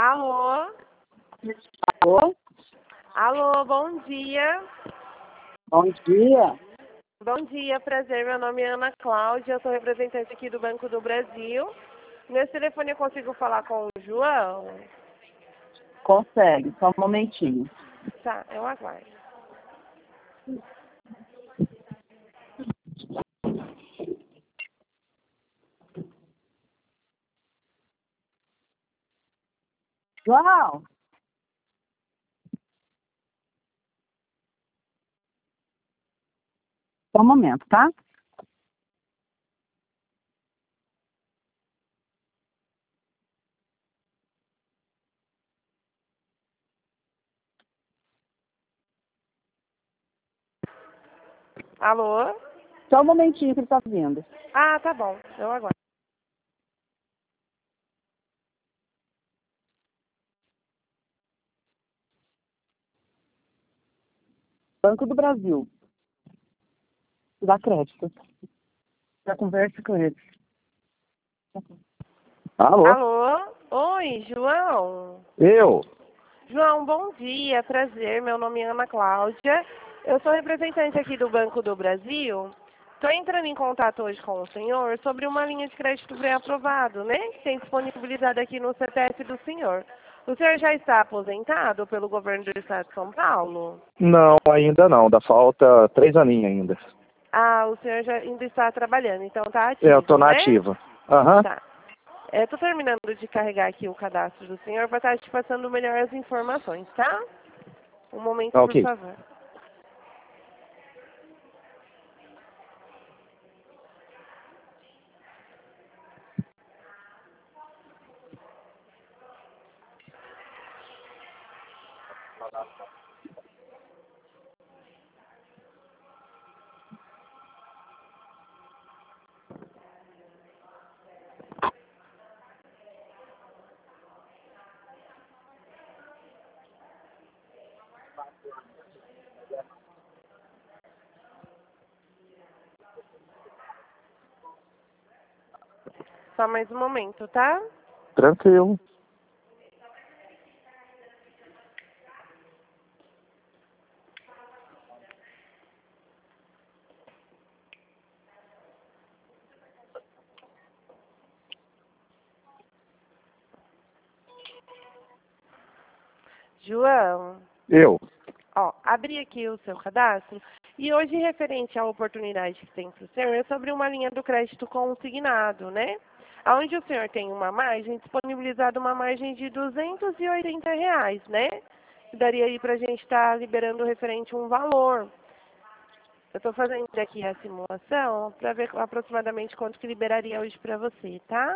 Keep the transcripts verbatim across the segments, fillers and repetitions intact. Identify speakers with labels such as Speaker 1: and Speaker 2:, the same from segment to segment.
Speaker 1: Alô?
Speaker 2: Alô?
Speaker 1: Alô, bom dia.
Speaker 2: Bom dia.
Speaker 1: Bom dia, prazer. Meu nome é Ana Cláudia, eu sou representante aqui do Banco do Brasil. Nesse telefone eu consigo falar com o João?
Speaker 2: Consegue, só um momentinho.
Speaker 1: Tá, eu aguardo.
Speaker 2: João! Só um momento, tá?
Speaker 1: Alô?
Speaker 2: Só um momentinho que ele tá vindo.
Speaker 1: Ah, tá bom, eu aguardo.
Speaker 2: Banco do Brasil. Dá crédito. Já conversa com ele. Alô?
Speaker 1: Alô? Oi, João?
Speaker 2: Eu?
Speaker 1: João, bom dia, prazer. Meu nome é Ana Cláudia. Eu sou representante aqui do Banco do Brasil. Estou entrando em contato hoje com o senhor sobre uma linha de crédito pré-aprovado, né? Que tem disponibilizada aqui no C P F do senhor. O senhor já está aposentado pelo governo do estado de São Paulo?
Speaker 3: Não, ainda não. Dá falta três aninhos ainda.
Speaker 1: Ah, o senhor já ainda está trabalhando, então está ativo,
Speaker 3: É, eu tô na
Speaker 1: né?
Speaker 3: ativa. Aham.
Speaker 1: Tá. Estou terminando de carregar aqui o cadastro do senhor para estar te passando melhor as informações, tá? Um momento,
Speaker 3: Tá
Speaker 1: por
Speaker 3: ok.
Speaker 1: favor. Só mais um momento, tá?
Speaker 3: Tranquilo.
Speaker 1: João,
Speaker 3: Eu?
Speaker 1: ó, abri aqui o seu cadastro e hoje, referente à oportunidade que tem para o senhor, é sobre uma linha do crédito consignado, né? Onde o senhor tem uma margem, disponibilizada uma margem de duzentos e oitenta reais, né? Daria aí para a gente estar liberando referente um valor. Eu estou fazendo aqui a simulação para ver aproximadamente quanto que liberaria hoje para você, tá?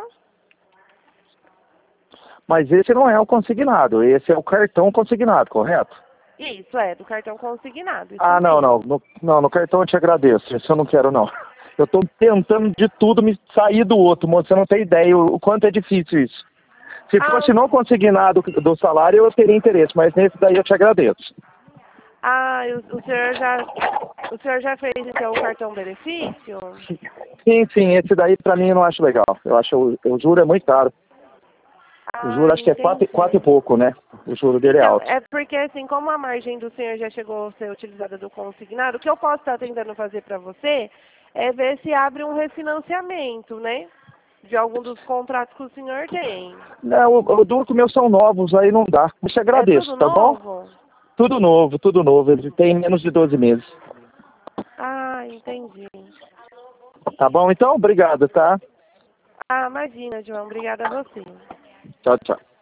Speaker 3: Mas esse não é o consignado. Esse é o cartão consignado, correto?
Speaker 1: Isso, é, do cartão consignado, isso
Speaker 3: Ah, não, não.
Speaker 1: mesmo.
Speaker 3: No, não, no cartão eu te agradeço. Esse eu não quero, não. Eu tô tentando de tudo me sair do outro, moço. Você não tem ideia o, o quanto é difícil isso. Se
Speaker 1: Ah,
Speaker 3: fosse no consignado do salário, eu teria interesse. Mas nesse daí eu te agradeço.
Speaker 1: ah o, o senhor já, o senhor já fez então o cartão benefício?
Speaker 3: Sim, sim. Esse daí pra mim eu não acho legal. Eu acho, o o juro é muito caro. O
Speaker 1: Ah,
Speaker 3: juro acho que é quatro, quatro e
Speaker 1: entendi.
Speaker 3: pouco, né? O juro dele é
Speaker 1: Então,
Speaker 3: alto.
Speaker 1: é porque assim, como a margem do senhor já chegou a ser utilizada do consignado, o que eu posso estar tentando fazer para você é ver se abre um refinanciamento, né? De algum dos contratos que o senhor tem.
Speaker 3: Não, o, o duro que meus são novos, aí não dá. Eu te
Speaker 1: É
Speaker 3: agradeço,
Speaker 1: tudo
Speaker 3: tá bom?
Speaker 1: novo?
Speaker 3: Tudo novo, tudo novo. Ele tem menos de doze meses.
Speaker 1: Ah, entendi.
Speaker 3: Tá bom? Então, obrigado, tá?
Speaker 1: Ah, imagina, João. Obrigada a você.
Speaker 3: Tchau, tchau.